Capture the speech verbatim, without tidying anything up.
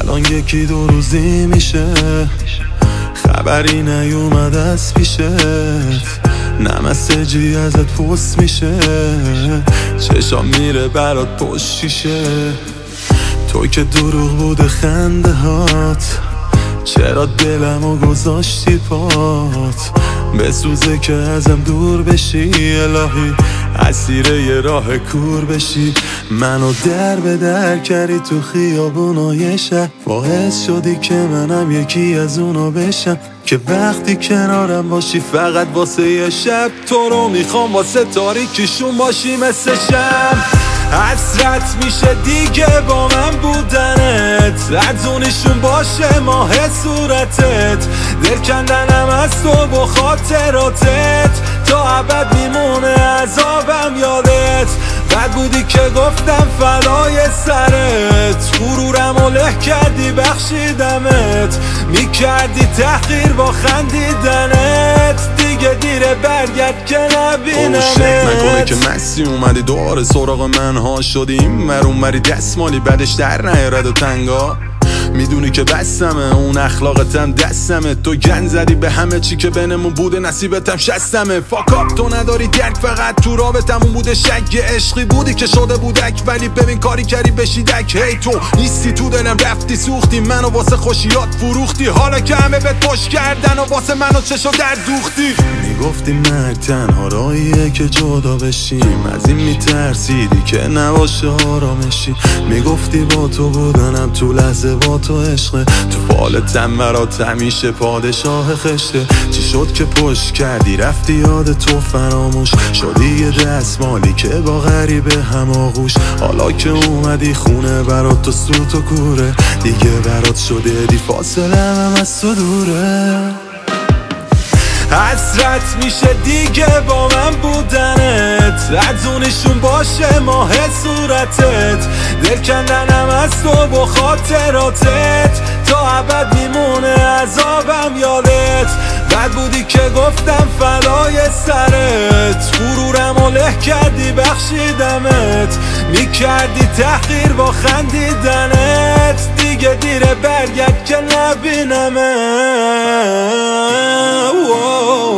الان یکی دو روزی میشه خبری نیومد از پیشت، نه مسیجی ازت پست میشه، چشام میره برات پشت شیشه. تو که دروغ بوده خنده هات، چرا دلمو گذاشتی پات؟ بسوزه که ازم دور بشی الهی، اسیر یه راه کور بشی. منو در به در کردی تو خیابونای شهر، باعث شدی که منم یکی از اونا بشم که وقتی کنارم باشی فقط واسه یه شب. تو رو میخوام واسه تاریکیشون باشی مثل شم. حسرت میشه دیگه با من بودنت، ارزونیشون باشه ماه صورتت، دل کندنم از تو با خاطراتت، تا ابد میمونه عذابم یادت. بد بودی که گفتم فدای سرت، غرورم و له کردی بخشیدمت، میکردی تحقیر با خندیدنت، دیگه دیره برگرد که نبینمت. شک نکنه که مسی اومدی دوباره سراغ من ها شدیم، مرون مری دستمالی بعدش در نیارد و تنگا. میدونی که بستمه اون اخلاقتم دستمه، تو گن زدی به همه چی که بینمون بوده، نصیبتم شستمه. فاکاپ تو نداری درک، فقط تو رابطمون بوده شک، یه عشقی بودی که شده بودک، ولی ببین کاری کردی بشیدک. هی تو نیستی تو دلم، رفتی سوختی منو واسه خوشیات فروختی، حالا که همه بهت پشت کردن و واسه منو چشو در دوختی. میگفتی مرگ تنها راهیه که جدا بشیم، از این میترسیدی که نباشه آرامشی. میگفتی با تو بودنم تو لحظه با تو عشقه، تو فالتم برات همیشه پادشاه خشته. چی شد که پشت کردی رفتی یاد تو فراموش شدی، یه دستمالی که با غریبه هم آغوش. حالا که اومدی خونه برات تو سوت و کوره، دیگه برات شده دی فاصله هم از تو دوره. حسرت میشه دیگه با من بودنت، ارزونیشون باشه ماه صورتت، دل کندنم از تو با خاطراتت، تا ابد میمونه عذابم یادت. بد بودی که گفتم فدای سرت، غرورم و له کردی بخشیدمت، میکردی تحقیر با خندیدنت، دیگه دیره برگرد که نبینمت.